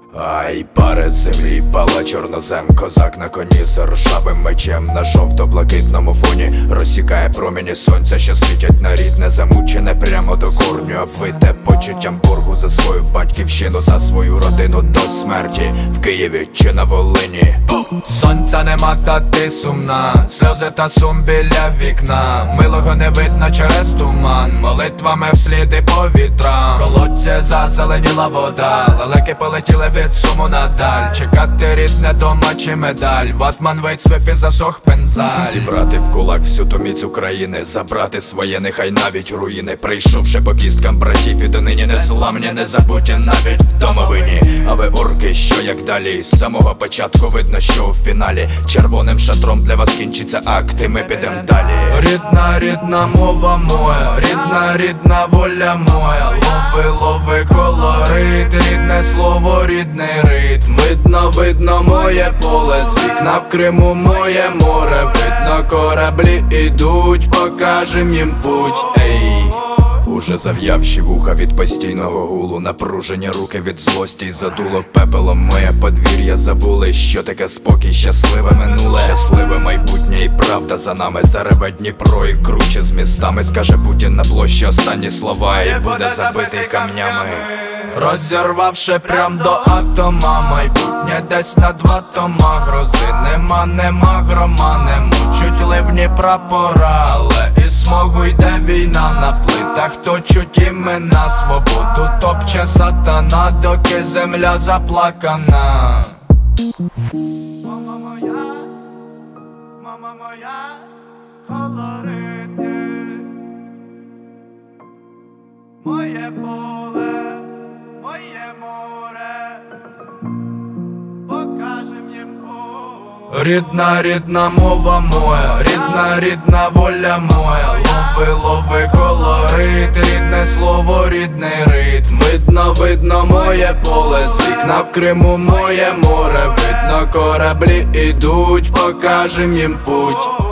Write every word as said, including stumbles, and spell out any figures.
Ай, пари землі, пала чорнозем, козак на коні з ржавим мечем. На жовто-блакитному фоні розсікає промені сонця, що світять на рідне, замучене прямо до корню. Обвите почуттям боргу за свою батьківщину, за свою родину до смерті. В Києві чи на Волині сонця нема, та ти сумна, сльози та сум біля вікна. Милого не видно через туман, молитвами вслід і по вітрам. Колодця зазеленіла вода, лелеки полетіли від суму надаль. Чекати рідне дома чи медаль, ватман вейт свифі засох пензаль. Зібрати в кулак всю ту міць України, забрати своє, нехай навіть руїни. Прийшовши по кісткам братів і донині незламні, не забуті навіть в домовині. А ви орки, що як далі? З самого початку видно, що у фіналі червоним шатром для вас кінчиться акт, і ми підем далі. Рідна, рідна мова моя, рідна, рідна воля моя. Лови, лови колорит, рідне слово, рідний ритм. Видно, видно моє поле, з вікна в Криму моє море. Видно, кораблі ідуть, покажем їм путь. Ей, уже зав'явші вуха від постійного гулу, напружені руки від злості й задуло пепелом моє подвір'я. Забули, що таке спокій, щасливе минуле, щасливе майбутнє і правда за нами. Зареве Дніпро і круче з містами, скаже Путін на площі останні слова і буде забитий камнями. Розірвавши прям до атома, майбутнє десь на два тома. Грози нема, нема грома, не мучуть ливні прапора. Але і смогу йде війна на плитах, точуть імена. Свободу топче сатана, доки земля заплакана. Мама моя, мама моя, колоритні, моє поле, моє море, покажем їм путь. Рідна, рідна мова моя, рідна, рідна воля моя. Лови, лови колорит, рідне слово, рідний ритм. Видно, видно моє поле, з вікна в Криму моє море. Видно, кораблі ідуть, покажем їм путь.